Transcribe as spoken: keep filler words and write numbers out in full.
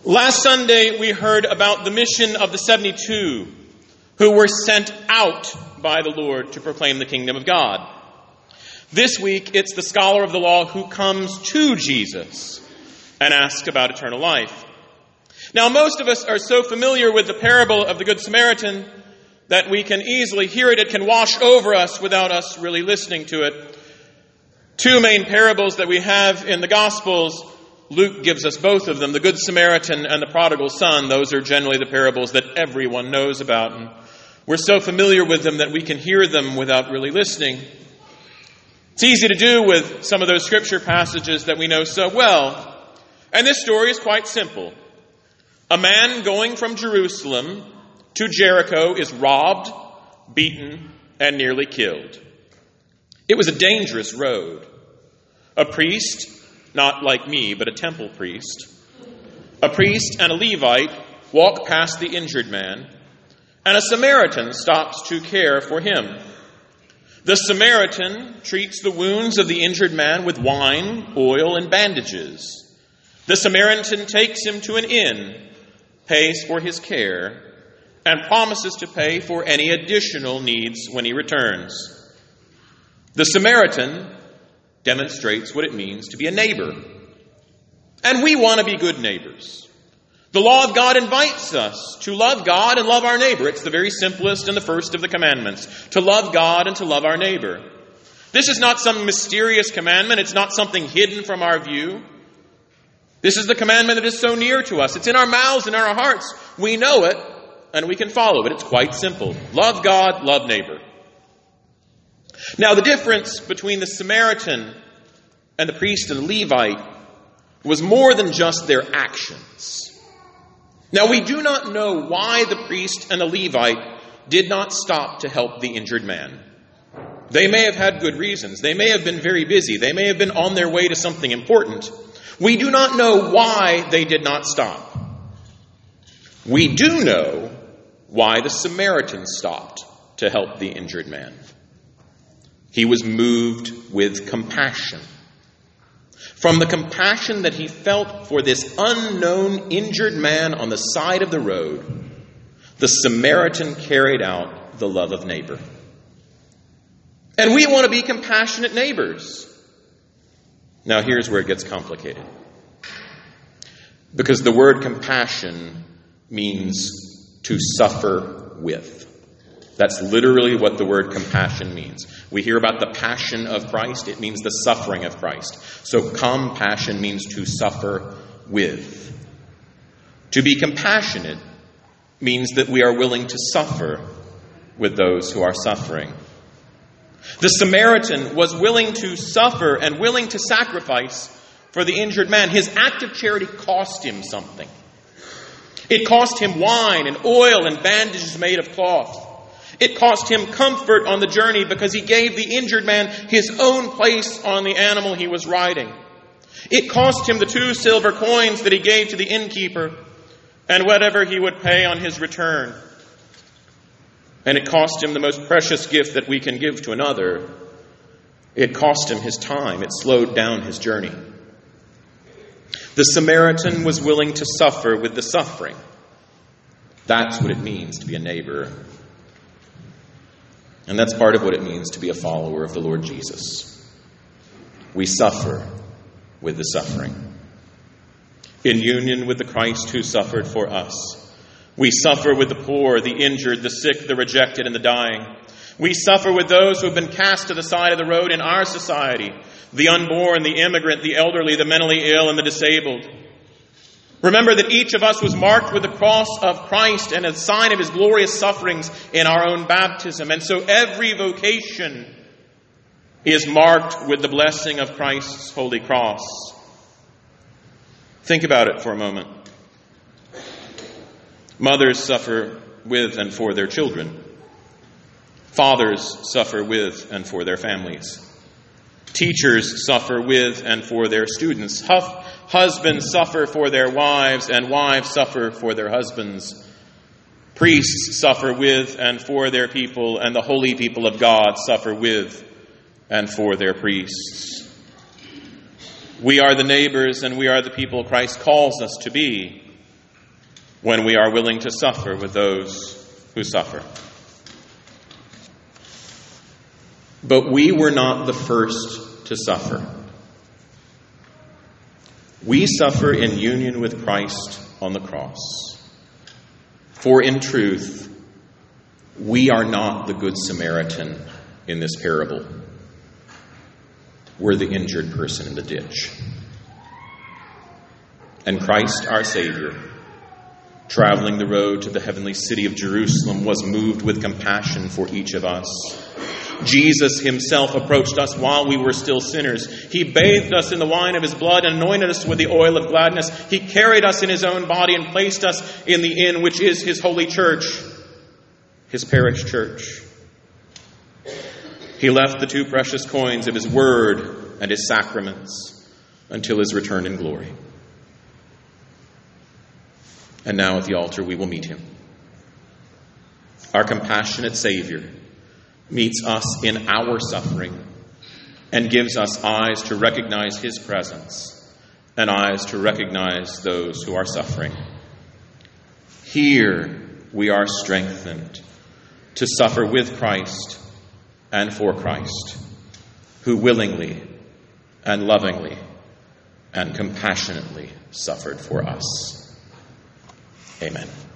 Last Sunday, we heard about the mission of the seventy-two who were sent out by the Lord to proclaim the kingdom of God. This week, it's the scholar of the law who comes to Jesus and asks about eternal life. Now, most of us are so familiar with the parable of the Good Samaritan that we can easily hear it. It can wash over us without us really listening to it. Two main parables that we have in the Gospels, Luke gives us both of them, the Good Samaritan and the prodigal son. Those are generally the parables that everyone knows about. And we're so familiar with them that we can hear them without really listening. It's easy to do with some of those scripture passages that we know so well. And this story is quite simple. A man going from Jerusalem to Jericho is robbed, beaten, and nearly killed. It was a dangerous road. A priest, not like me, but a temple priest, a priest and a Levite walk past the injured man, and a Samaritan stops to care for him. The Samaritan treats the wounds of the injured man with wine, oil, and bandages. The Samaritan takes him to an inn, pays for his care, and promises to pay for any additional needs when he returns. The Samaritan demonstrates what it means to be a neighbor. And we want to be good neighbors. The law of God invites us to love God and love our neighbor. It's the very simplest and the first of the commandments, to love God and to love our neighbor. This is not some mysterious commandment. It's not something hidden from our view. This is the commandment that is so near to us. It's in our mouths and in our hearts. We know it and we can follow it. It's quite simple. Love God, love neighbor. Now, the difference between the Samaritan and the priest and the Levite was more than just their actions. Now, we do not know why the priest and the Levite did not stop to help the injured man. They may have had good reasons. They may have been very busy. They may have been on their way to something important. We do not know why they did not stop. We do know why the Samaritan stopped to help the injured man. He was moved with compassion. From the compassion that he felt for this unknown injured man on the side of the road, the Samaritan carried out the love of neighbor. And we want to be compassionate neighbors. Now here's where it gets complicated. Because the word compassion means to suffer with. That's literally what the word compassion means. We hear about the passion of Christ. It means the suffering of Christ. So compassion means to suffer with. To be compassionate means that we are willing to suffer with those who are suffering. The Samaritan was willing to suffer and willing to sacrifice for the injured man. His act of charity cost him something. It cost him wine and oil and bandages made of cloth. It cost him comfort on the journey because he gave the injured man his own place on the animal he was riding. It cost him the two silver coins that he gave to the innkeeper and whatever he would pay on his return. And it cost him the most precious gift that we can give to another. It cost him his time. It slowed down his journey. The Samaritan was willing to suffer with the suffering. That's what it means to be a neighbor. And that's part of what it means to be a follower of the Lord Jesus. We suffer with the suffering. In union with the Christ who suffered for us. We suffer with the poor, the injured, the sick, the rejected, and the dying. We suffer with those who have been cast to the side of the road in our society. The unborn, the immigrant, the elderly, the mentally ill, and the disabled. Remember that each of us was marked with the cross of Christ and a sign of his glorious sufferings in our own baptism. And so every vocation is marked with the blessing of Christ's holy cross. Think about it for a moment. Mothers suffer with and for their children. Fathers suffer with and for their families. Teachers suffer with and for their students. Huff Husbands suffer for their wives, and wives suffer for their husbands. Priests suffer with and for their people, and the holy people of God suffer with and for their priests. We are the neighbors, and we are the people Christ calls us to be. when we are willing to suffer with those who suffer. But we were not the first to suffer. We suffer in union with Christ on the cross. For in truth, we are not the Good Samaritan in this parable. We're the injured person in the ditch. And Christ, our Savior, traveling the road to the heavenly city of Jerusalem, was moved with compassion for each of us. Jesus himself approached us while we were still sinners. He bathed us in the wine of his blood and anointed us with the oil of gladness. He carried us in his own body and placed us in the inn, which is his holy church, his parish church. He left the two precious coins of his word and his sacraments until his return in glory. And now at the altar we will meet him. Our compassionate Savior meets us in our suffering and gives us eyes to recognize his presence and eyes to recognize those who are suffering. Here we are strengthened to suffer with Christ and for Christ, who willingly and lovingly and compassionately suffered for us. Amen.